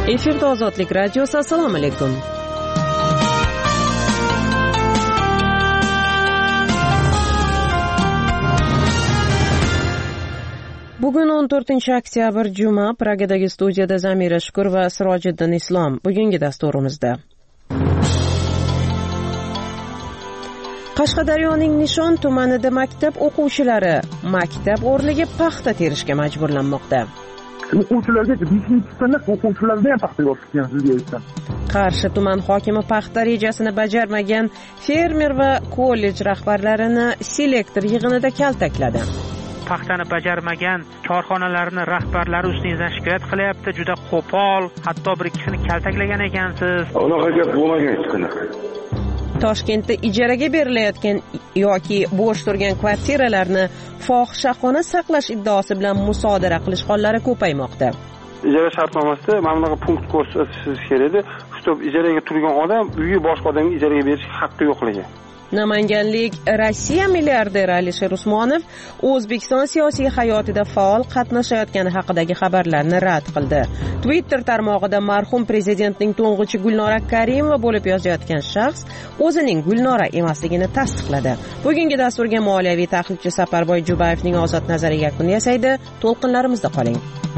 Efirda Ozodlik radiosi. Assalomu alaykum. Bugun 14-oktyabr juma. Pragadagi studiyada Zamira Shukur va Sirojiddin Islom. Bugungi dasturimizda Qashqadaryoning Nishon tumanida maktab o'quvchilari maktab o'rniga paxta terishga majburlanmoqda. O'quvchilarga 5 sinf o'quvchilarga ham paxta yopishgan, sizga aytsam. Qarshi tuman hokimi paxta rejasini bajarmagan fermer va kollej rahbarlarini selektor yig'inida kaltakladi. Paxtani bajarmagan korxonalarni rahbarlari ustingizdan shikoyat qilyapti, juda qo'pol, hatto bir ikkisini kaltaklagan ekansiz. Unaqa gap bo'lmagan hech qanaqa. Toshkentda ijaraga berilayotgan yoki bo'sh turgan kvartiralarni fohishaxona saqlash iddaosi bilan musodara qilish hollari ko'paymoqda. Ijara shartnomasida mana bunaqa punkt ko'rsatish kerak edi. Shu ijaraga turgan odam uyi boshqa odamga ijaraga berish haqqi yo'qligi. Namanganlik Rossiya milliarderi Alisher Usmonov O'zbekiston siyosiy hayotida faol qatnashayotgani haqidagi xabarlarni rad qildi. Twitter tarmog'ida marhum prezidentning to'ng'ichi Gulnora Karimova bo'lib yozayotgan shaxs o'zining Gulnora emasligini tasdiqladi. Bugungi dasturga moliyaviy tahlilchi Safarboy Jubayevning ozod nazari yakun yasaydi. To'lqinlarimizda qoling.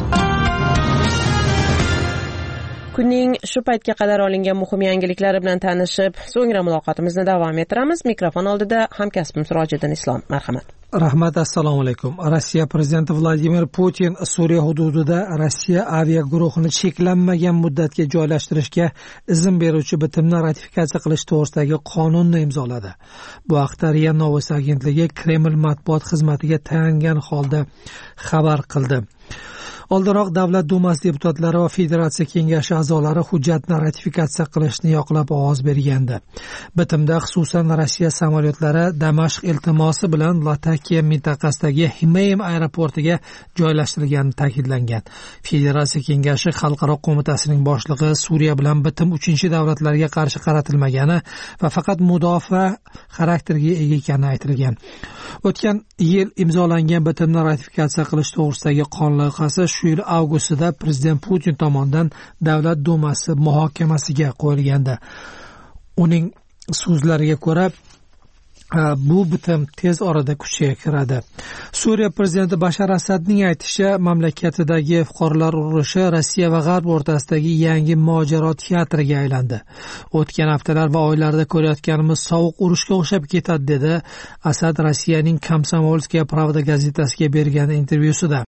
Kunning shu paytga qadar olingan muhim yangiliklari bilan tanishib, so'ngra muloqotimizni davom ettiramiz. Mikrofon oldida hamkasbim Sirojiddin Islom. Marhamat. Rahmat, assalomu alaykum. Rossiya prezidenti Vladimir Putin Suriya hududida Rossiya avia guruhini cheklanmagan muddatga joylashtirishga izn beruvchi bitimni ratifikatsiya qilish to'g'risidagi qonunni imzoladi. Bu haqda RIA Novosti agentligi Kreml matbuot xizmatiga tayangan holda xabar qildi. Oldinroq Davlat Dumasi deputatlari va Federatsiya kengashi a'zolari hujjatni ratifikatsiya qilishni yoqlab ovoz bergandi. Bitimda xususan Rossiya samolyotlari Damashq iltimosi bilan Latakiya mintaqasidagi Himeym aeroportiga joylashtirilgani ta'kidlangan. Federatsiya kengashi xalqaro qo'mitasining boshlig'i Suriya bilan bitim 3-davlatlarga qarshi qaratilmagani va faqat mudofaa xarakteriga ega ekani aytilgan. O'tgan yil imzolangan bitimni ratifikatsiya qilish to'g'risidagi qonun loyihasi shu yil avgustida prezident Putin tomonidan Davlat Dumasi muhokamasiga qo'yilgandi. Uning so'zlariga ko'ra, bu bitim tez orada kuchga kiradi. Suriya prezidenti Bashar Asadning aytishicha, mamlakatidagi fuqarolar urushi Rossiya va G'arb o'rtasidagi yangi mojaro teatriga aylandi. O'tgan haftalar va oylarda ko'rayotganimiz sovuq urushga o'xshab ketadi, dedi Asad Rossiyaning Komsomolskaya Pravda gazetasiga bergan intervyusida.